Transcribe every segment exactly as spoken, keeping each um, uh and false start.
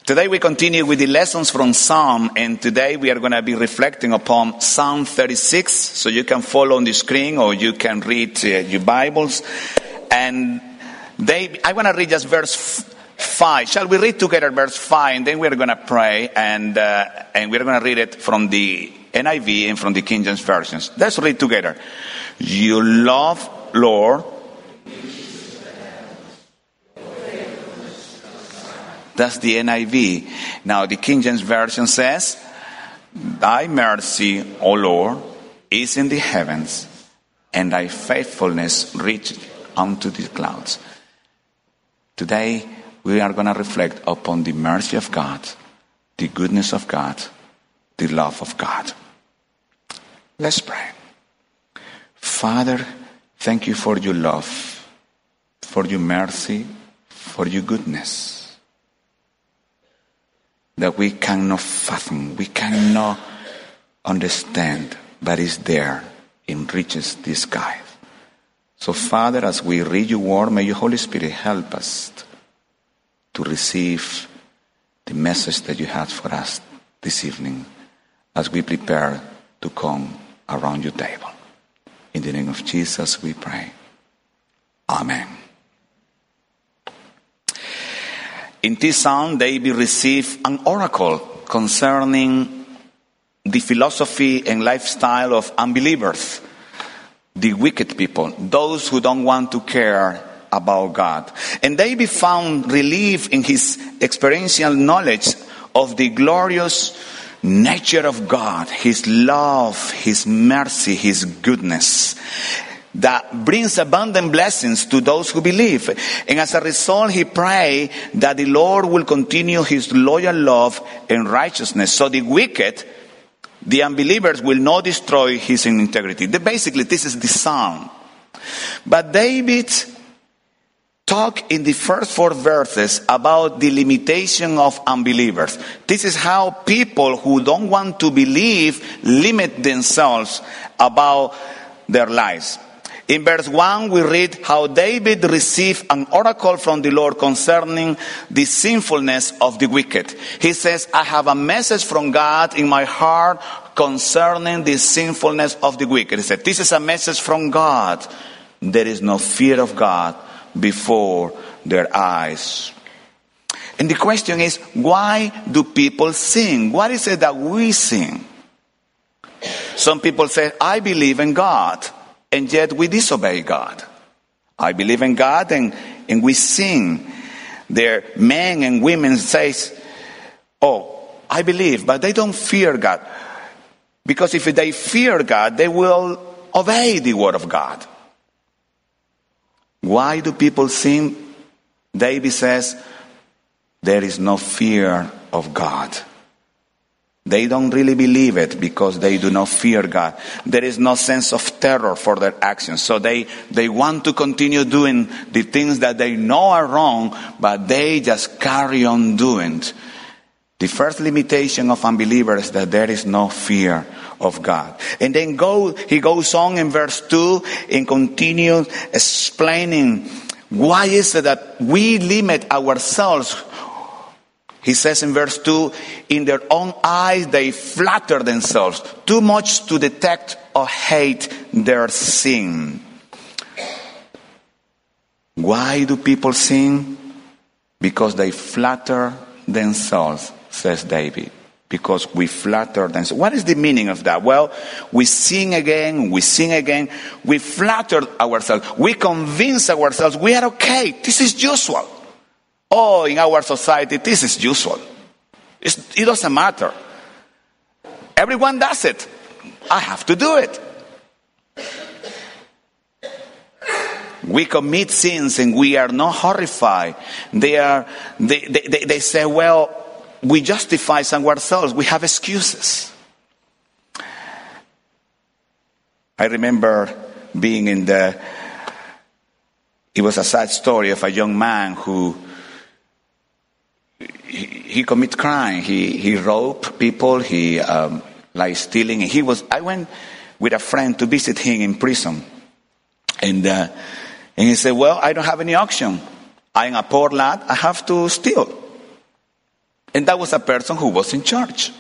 Today we continue with the lessons from Psalm, and today we are going to be reflecting upon Psalm thirty-six. So you can follow on the screen or you can read uh, your Bibles. And they, I want to read just verse five. Shall we read together verse five, and then we're going to pray, and uh, and we're going to read it from the N I V and from the King James versions. Let's read together. You love, Lord. That's the N I V. Now the King James Version says, Thy mercy, O Lord, is in the heavens, and thy faithfulness reached unto the clouds. Today we are going to reflect upon the mercy of God, the goodness of God, the love of God. Let's pray. Father, thank you for your love, for your mercy, for your goodness, that we cannot fathom, we cannot understand, but is there in riches disguised. So Father, as we read your word, may your Holy Spirit help us to receive the message that you have for us this evening as we prepare to come around your table. In the name of Jesus we pray. Amen. In this psalm, David received an oracle concerning the philosophy and lifestyle of unbelievers, the wicked people, those who don't want to care about God. And David found relief in his experiential knowledge of the glorious nature of God, his love, his mercy, his goodness, that brings abundant blessings to those who believe. And as a result, he prayed that the Lord will continue his loyal love and righteousness, so the wicked, the unbelievers, will not destroy his integrity. Basically, this is the psalm. But David talked in the first four verses about the limitation of unbelievers. This is how people who don't want to believe limit themselves about their lives. In verse one, we read how David received an oracle from the Lord concerning the sinfulness of the wicked. He says, I have a message from God in my heart concerning the sinfulness of the wicked. He said, this is a message from God. There is no fear of God before their eyes. And the question is, why do people sin? What is it that we sin? Some people say, I believe in God, and yet we disobey God. I believe in God, and, and we sin. There, men and women say, oh, I believe, but they don't fear God. Because if they fear God, they will obey the word of God. Why do people sin? David says, there is no fear of God. They don't really believe it because they do not fear God. There is no sense of terror for their actions. So they, they want to continue doing the things that they know are wrong, but they just carry on doing. The first limitation of unbelievers is that there is no fear of God. And then go, he goes on in verse two and continues explaining why is it that we limit ourselves. He says in verse two, in their own eyes they flatter themselves too much to detect or hate their sin. Why do people sin? Because they flatter themselves, says David. Because we flatter themselves. What is the meaning of that? Well, we sing again, we sing again, we flatter ourselves, we convince ourselves we are okay. This is usual. Oh, in our society, this is usual. It's, it doesn't matter. Everyone does it. I have to do it. We commit sins and we are not horrified. They are. They, they, they say, well, we justify ourselves. We have excuses. I remember being in the. It was a sad story of a young man who. He, he commit crime. He he robbed people. He um, like stealing. And he was. I went with a friend to visit him in prison, and uh, and he said, "Well, I don't have any option. I'm a poor lad. I have to steal." And that was a person who was in church.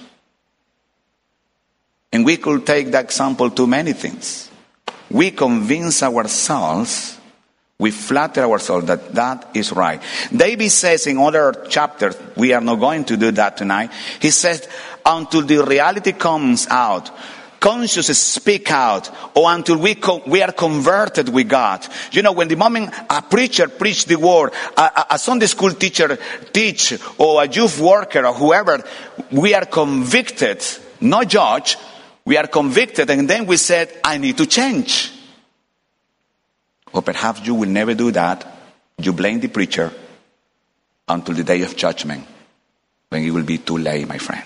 And we could take that example to many things. We convince ourselves, we flatter ourselves that that is right. David says in other chapters, we are not going to do that tonight. He says, until the reality comes out, conscience speak out, or until we co- we are converted with God. You know, when the moment a preacher preach the word, a, a Sunday school teacher teach, or a youth worker, or whoever, we are convicted, not judged. We are convicted, and then we said, I need to change. Or perhaps you will never do that. You blame the preacher until the day of judgment, when it will be too late, my friend.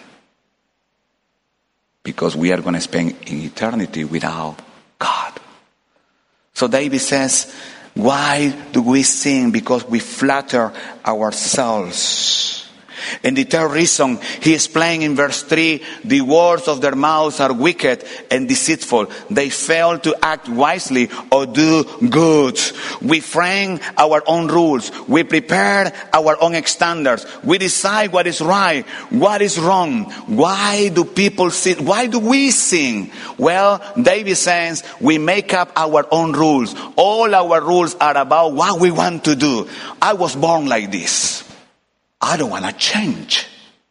Because we are going to spend eternity without God. So David says, why do we sin? Because we flatter ourselves. And the third reason, he is explains in verse three, the words of their mouths are wicked and deceitful. They fail to act wisely or do good. We frame our own rules. We prepare our own standards. We decide what is right, what is wrong. Why do people sin? Why do we sin? Well, David says we make up our own rules. All our rules are about what we want to do. I was born like this. I don't want to change.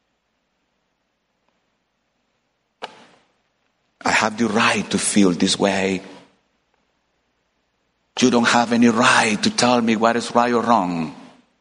I have the right to feel this way. You don't have any right to tell me what is right or wrong.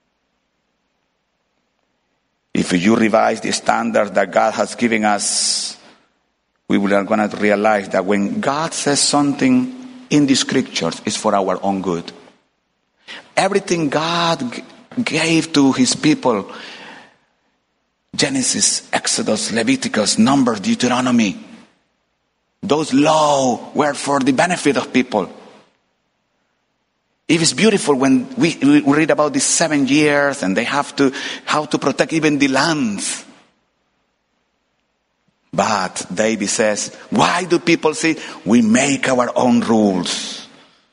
If you revise the standards that God has given us, we are going to realize that when God says something in the scriptures, it's for our own good. Everything God gave to his people, Genesis, Exodus, Leviticus, Numbers, Deuteronomy, those laws were for the benefit of people. It is beautiful when we, we read about these seven years and they have to, how to protect even the lands. But David says, why do people say we make our own rules?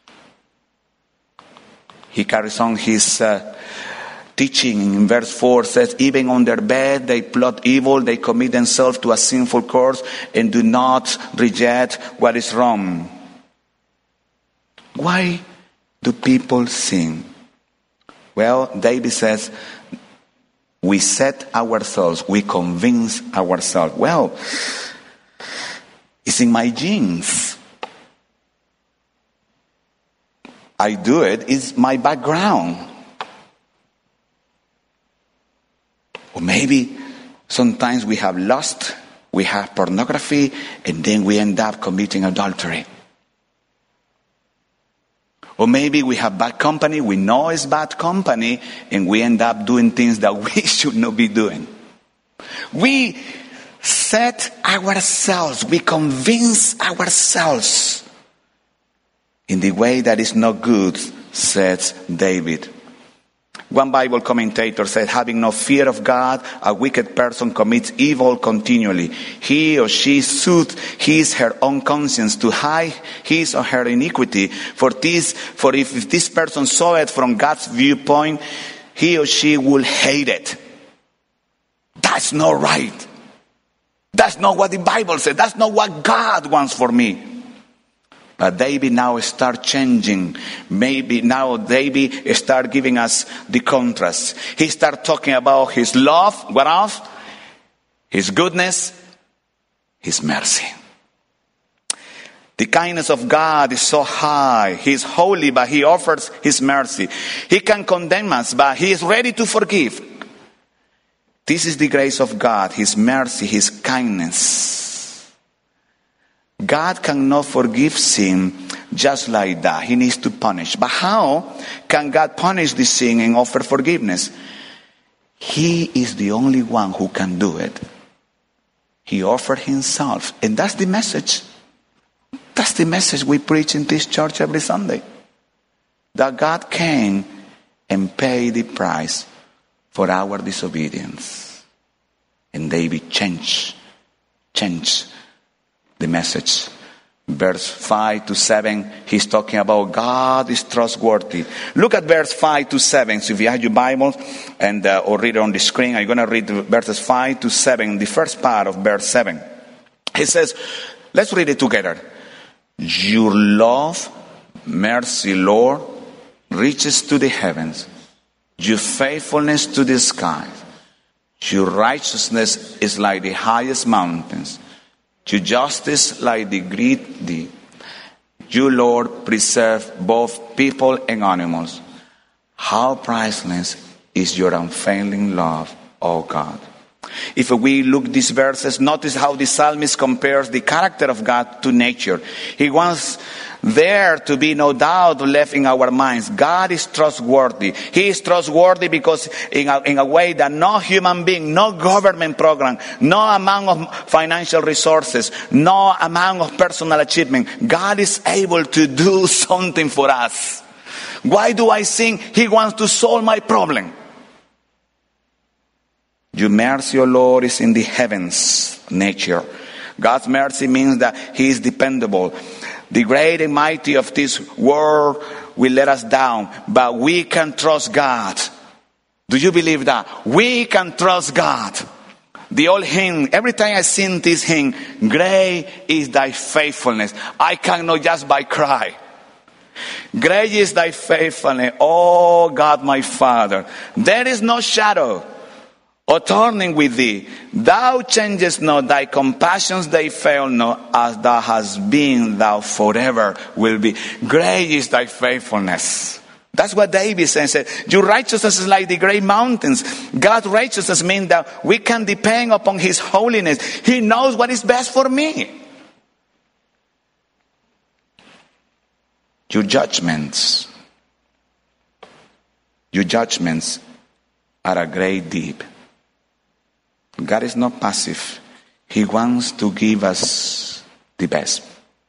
He carries on his uh, teaching in verse four, says, even on their bed they plot evil, they commit themselves to a sinful course and do not reject what is wrong. Why do people sin? Well, David says, we set ourselves, we convince ourselves. Well, it's in my genes. I do it, it's my background. Or maybe sometimes we have lust, we have pornography, and then we end up committing adultery. Or maybe we have bad company, we know it's bad company, and we end up doing things that we should not be doing. We set ourselves, we convince ourselves in the way that is not good, says David. One Bible commentator said, having no fear of God, a wicked person commits evil continually. He or she soothes his her own conscience to hide his or her iniquity. For this, for if, if this person saw it from God's viewpoint, he or she will hate it. That's not right. That's not what the Bible says. That's not what God wants for me. But David now start changing. Maybe now David start giving us the contrast. He start talking about his love, what else? His goodness, his mercy. The kindness of God is so high. He is holy, but he offers his mercy. He can condemn us, but he is ready to forgive. This is the grace of God, his mercy, his kindness. God cannot forgive sin just like that. He needs to punish. But how can God punish the sin and offer forgiveness? He is the only one who can do it. He offered himself. And that's the message. That's the message we preach in this church every Sunday. That God came and paid the price for our disobedience. And David changed, changed the message Verse five to seven, he's talking about God is trustworthy. Look at verse five to seven. So if you have your Bible and uh, or read it on the screen, I'm going to read verses five to seven, the first part of verse seven. He says, let's read it together. Your love, mercy, Lord, reaches to the heavens. Your faithfulness to the sky. Your righteousness is like the highest mountains. Your justice like the great deep. You, Lord, preserve both people and animals. How priceless is your unfailing love, O God. If we look at these verses, notice how the psalmist compares the character of God to nature. He wants there to be no doubt left in our minds. God is trustworthy. He is trustworthy because in a, in a way that no human being, no government program, no amount of financial resources, no amount of personal achievement, God is able to do something for us. Why do I sing? He wants to solve my problem. Your mercy, O Lord, is in the heavens, nature. God's mercy means that He is dependable. The great and mighty of this world will let us down, but we can trust God. Do you believe that? We can trust God. The old hymn, every time I sing this hymn, great is thy faithfulness. I cannot just by cry. Great is thy faithfulness, O God my Father. There is no shadow or turning with thee. Thou changest not, thy compassions they fail not, as thou hast been, thou forever will be. Great is thy faithfulness. That's what David said. Your righteousness is like the great mountains. God's righteousness means that we can depend upon His holiness. He knows what is best for me. Your judgments, your judgments are a great deep. God is not passive. He wants to give us the best.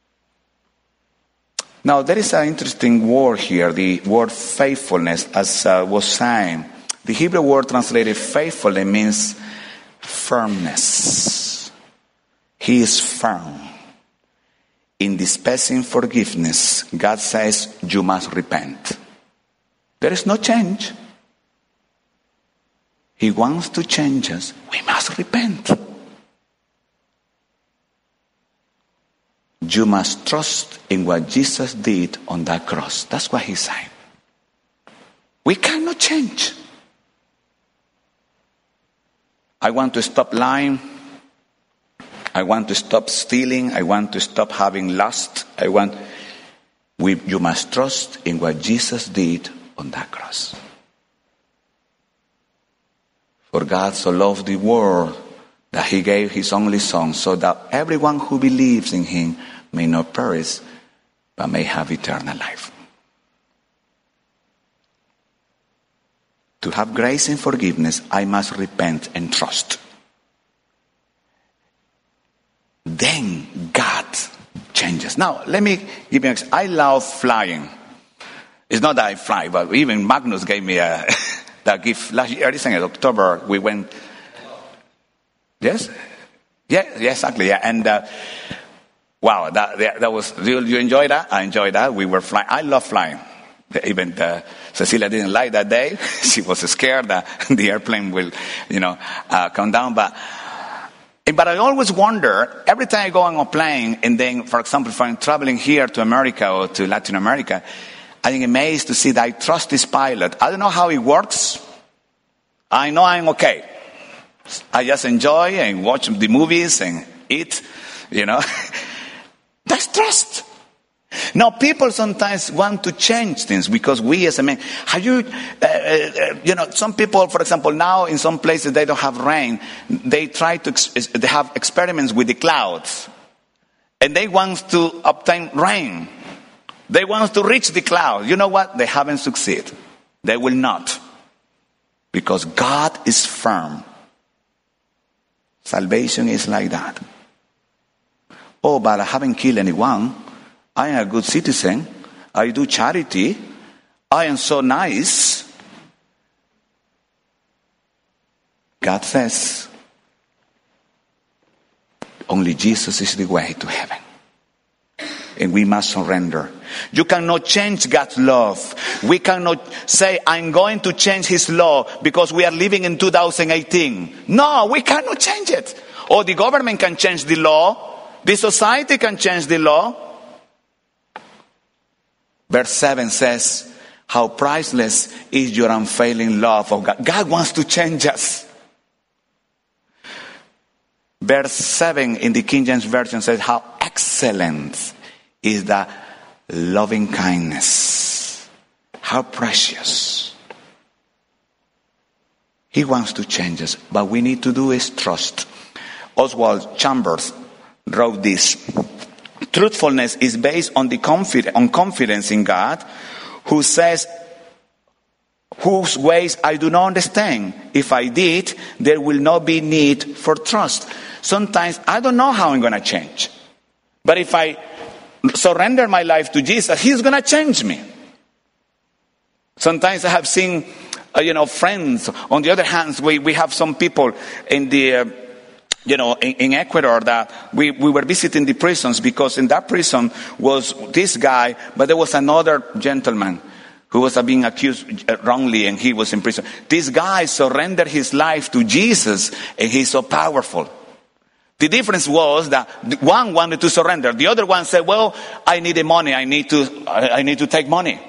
Now, there is an interesting word here, the word faithfulness, as uh, was saying. The Hebrew word translated faithfully means firmness. He is firm. In dispensing forgiveness, God says, you must repent. There is no change. He wants to change us. We must repent. You must trust in what Jesus did on that cross. That's what He's saying. We cannot change. I want to stop lying. I want to stop stealing. I want to stop having lust. I want. We, you must trust in what Jesus did on that cross. For God so loved the world that He gave His only Son, so that everyone who believes in Him may not perish, but may have eternal life. To have grace and forgiveness, I must repent and trust. Then God changes. Now, let me give you an example. I love flying. It's not that I fly, but even Magnus gave me a... that gift last year, this in October, we went. Yes? Yeah, yeah, exactly, yeah. And, uh, wow, that, that, that was, you, you enjoy that? I enjoyed that. We were flying. I love flying. Even uh, Cecilia didn't like that day. She was scared that the airplane will, you know, uh, come down. But, but I always wonder, every time I go on a plane, and then, for example, if I'm traveling here to America or to Latin America, I'm amazed to see that I trust this pilot. I don't know how it works. I know I'm okay. I just enjoy and watch the movies and eat, you know. That's trust. Now, people sometimes want to change things because we as a man, have you, uh, uh, you know, some people, for example, now in some places they don't have rain. They try to, they have experiments with the clouds. And they want to obtain rain. They want to reach the cloud. You know what? They haven't succeeded. They will not. Because God is firm. Salvation is like that. Oh, but I haven't killed anyone. I am a good citizen. I do charity. I am so nice. God says, only Jesus is the way to heaven. and we must surrender. You cannot change God's love. We cannot say, I'm going to change His law because we are living in two thousand eighteen. No, we cannot change it. Or the government can change the law. The society can change the law. Verse seven says, how priceless is your unfailing love of God. God wants to change us. Verse seven in the King James Version says, how excellent is the loving kindness. How precious. He wants to change us, but we need to do is trust. Oswald Chambers wrote this. Truthfulness is based on the confidence, on confidence in God, who says, whose ways I do not understand. If I did, there will not be need for trust. Sometimes I don't know how I'm going to change. But if I surrender my life to Jesus, He's going to change me. Sometimes I have seen, uh, you know, friends. On the other hand, we, we have some people in the, uh, you know, in, in Ecuador that we, we were visiting the prisons, because in that prison was this guy, but there was another gentleman who was being accused wrongly, and he was in prison. This guy surrendered his life to Jesus, and he's so powerful. The difference was that one wanted to surrender. The other one said, well, I need the money. I need to, I need to take money.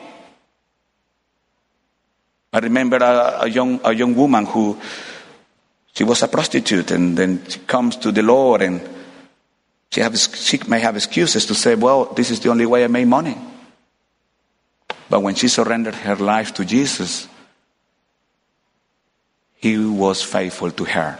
I remember a, a young, a young woman who, she was a prostitute, and then she comes to the Lord, and she, have, she may have excuses to say, well, this is the only way I make money. But when she surrendered her life to Jesus, He was faithful to her.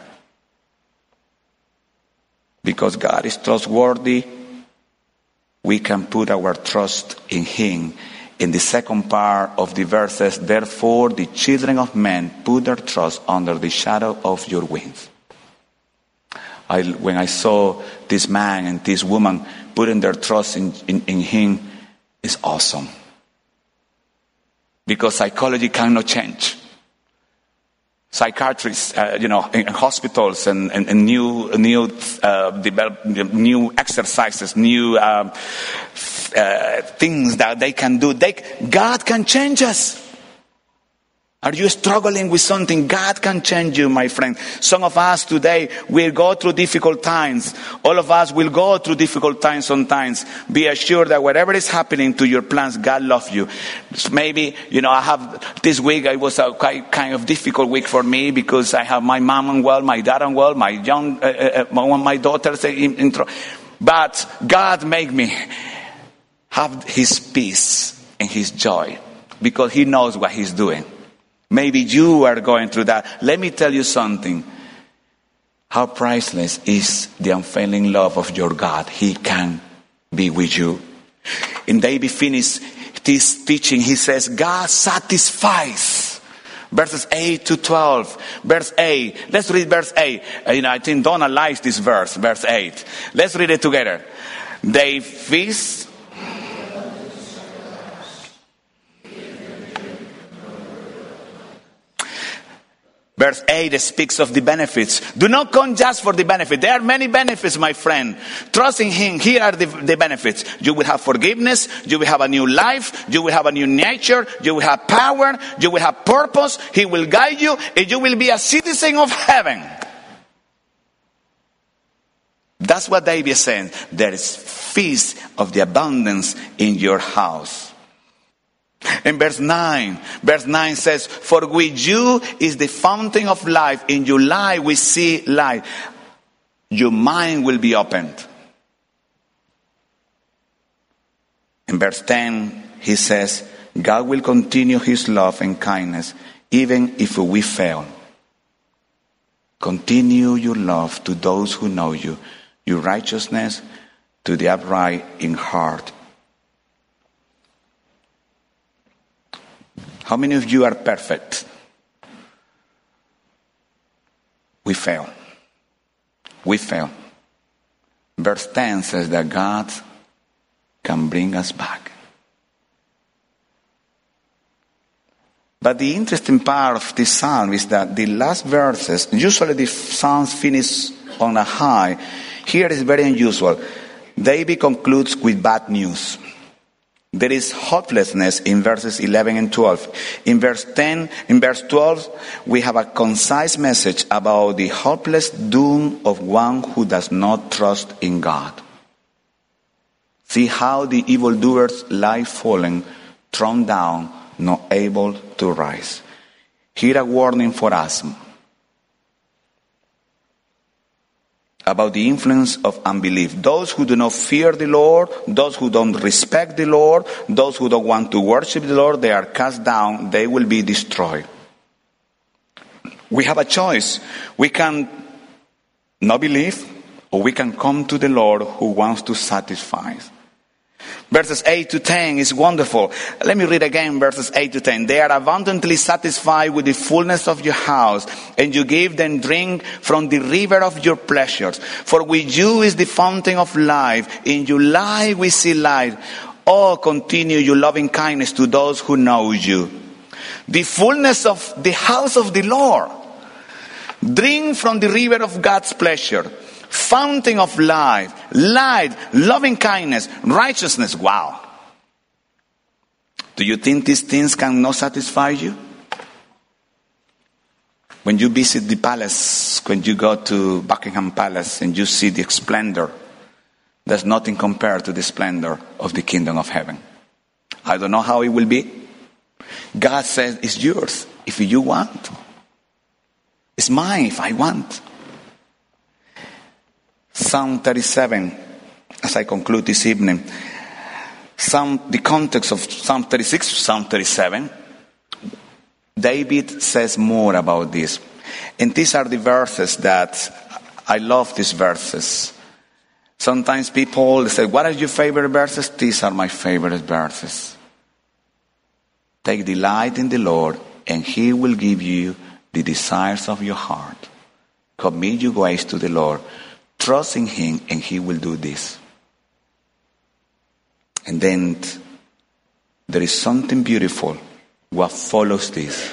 Because God is trustworthy, we can put our trust in Him. In the second part of the verses, therefore the children of men put their trust under the shadow of your wings. I, when I saw this man and this woman putting their trust in, in, in Him, it's awesome. Because psychology cannot change. Psychiatrists, uh, you know, in hospitals and, and, and new, new, uh, develop, new exercises, new uh, uh, things that they can do. They, God can change us. Are you struggling with something? God can change you, my friend. Some of us today will go through difficult times. All of us will go through difficult times sometimes. Be assured that whatever is happening to your plans, God loves you. Maybe, you know, I have, this week it was a quite kind of difficult week for me, because I have my mom unwell, my dad unwell, my young, uh, uh, one of my daughters in, in trouble. But God made me have His peace and His joy, because He knows what He's doing. Maybe you are going through that. Let me tell you something. How priceless is the unfailing love of your God. He can be with you. And David finished this teaching. He says, God satisfies. Verses eight to twelve. Verse eight. Let's read verse eight. Uh, you know, I think Donna likes this verse, verse eight. Let's read it together. They feast. Verse eight speaks of the benefits. Do not come just for the benefit. There are many benefits, my friend. Trust in Him. Here are the, the benefits. You will have forgiveness. You will have a new life. You will have a new nature. You will have power. You will have purpose. He will guide you. And you will be a citizen of heaven. That's what David is saying. There is feast of the abundance in your house. In verse nine, verse nine says, for with you is the fountain of life. In your life we see light. Your mind will be opened. In verse ten, he says, God will continue His love and kindness even if we fail. Continue your love to those who know you, your righteousness to the upright in heart. How many of you are perfect? We fail. We fail. Verse ten says that God can bring us back. But the interesting part of this psalm is that the last verses, usually the psalms finish on a high. Here is very unusual. David concludes with bad news. There is hopelessness in verses eleven and twelve. In verse ten, in verse twelve, we have a concise message about the hopeless doom of one who does not trust in God. See how the evildoers lie fallen, thrown down, not able to rise. Here a warning for us about the influence of unbelief. Those who do not fear the Lord, those who don't respect the Lord, those who don't want to worship the Lord, they are cast down, they will be destroyed. We have a choice. We can not believe, or we can come to the Lord who wants to satisfy. Verses eight to ten is wonderful. Let me read again verses eight to ten. They are abundantly satisfied with the fullness of your house, and you give them drink from the river of your pleasures. For with you is the fountain of life. In your life we see light. Oh, continue your loving kindness to those who know you. The fullness of the house of the Lord. Drink from the river of God's pleasure. Fountain of life, light, loving kindness, righteousness. Wow. Do you think these things cannot satisfy you? When you visit the palace, when you go to Buckingham Palace and you see the splendor, there's nothing compared to the splendor of the kingdom of heaven. I don't know how it will be. God says it's yours if you want. It's mine if I want. Psalm thirty-seven, as I conclude this evening. Psalm, the context of Psalm thirty-six, Psalm thirty-seven, David says more about this. And these are the verses that, I love these verses. Sometimes people say, what are your favorite verses? These are my favorite verses. Take delight in the Lord, and He will give you the desires of your heart. Commit your ways to the Lord. Trust in Him, and He will do this. And then there is something beautiful what follows this.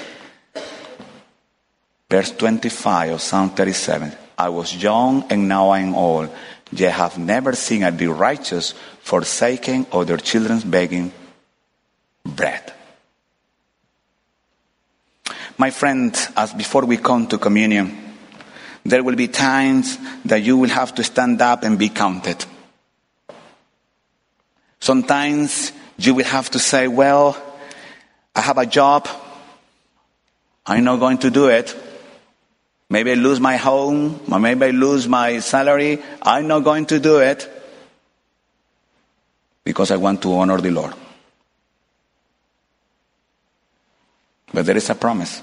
Verse twenty-five of Psalm thirty-seven. I was young and now I am old, yet have never seen a the righteous forsaken or their children begging bread. My friend, as before we come to communion, there will be times that you will have to stand up and be counted. Sometimes you will have to say, well, I have a job. I'm not going to do it. Maybe I lose my home, or maybe I lose my salary. I'm not going to do it because I want to honor the Lord. But there is a promise.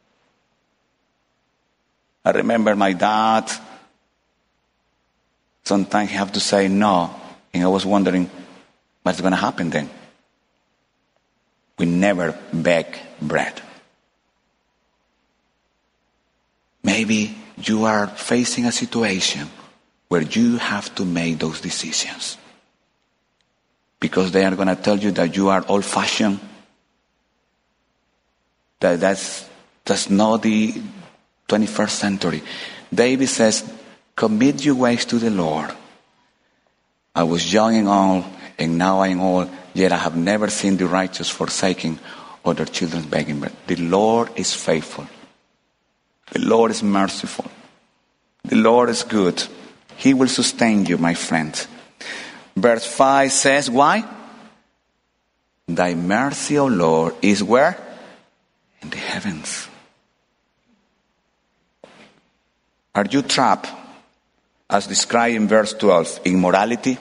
I remember my dad, sometimes he have to say no. And I was wondering, what's going to happen then? We never beg bread. Maybe you are facing a situation where you have to make those decisions. Because they are going to tell you that you are old-fashioned. That that's, that's not the twenty-first century. David says, commit your ways to the Lord. I was young and old, and now I am old, yet I have never seen the righteous forsaking or their children begging bread. The Lord is faithful. The Lord is merciful. The Lord is good. He will sustain you, my friend. Verse five says, why? Thy mercy, O Lord, is where? In the heavens. Are you trapped, as described in verse twelve, in morality,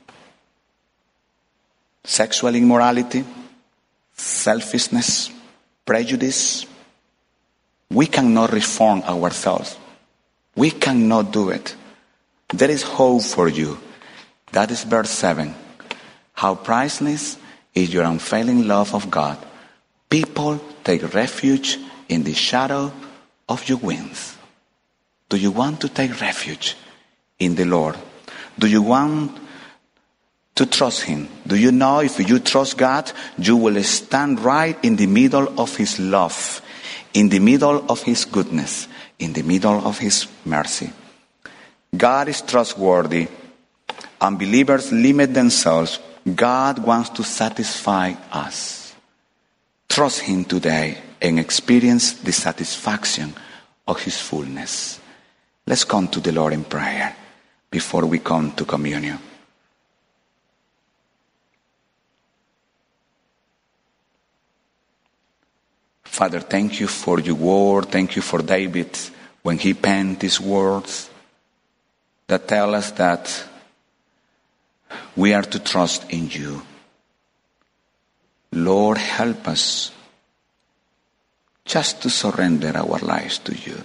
sexual immorality, selfishness, prejudice? We cannot reform ourselves. We cannot do it. There is hope for you. That is verse seven. How priceless is your unfailing love of God. People take refuge in the shadow of your wings. Do you want to take refuge in the Lord? Do you want to trust Him? Do you know if you trust God, you will stand right in the middle of His love, in the middle of His goodness, in the middle of His mercy? God is trustworthy. unbelievers limit themselves, God wants to satisfy us. Trust Him today and experience the satisfaction of His fullness. Let's come to the Lord in prayer before we come to communion. Father, thank you for your word. Thank you for David when he penned these words that tell us that we are to trust in you. Lord, help us just to surrender our lives to you.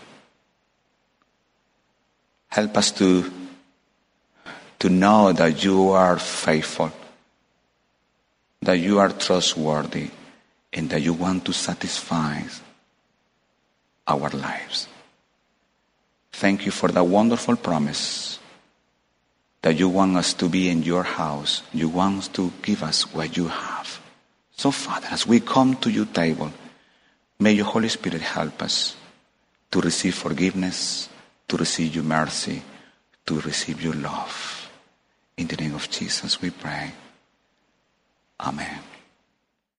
Help us to, to know that you are faithful, that you are trustworthy, and that you want to satisfy our lives. Thank you for the wonderful promise that you want us to be in your house. You want us to give us what you have. So, Father, as we come to your table, may your Holy Spirit help us to receive forgiveness, to receive your mercy, to receive your love. In the name of Jesus we pray. Amen.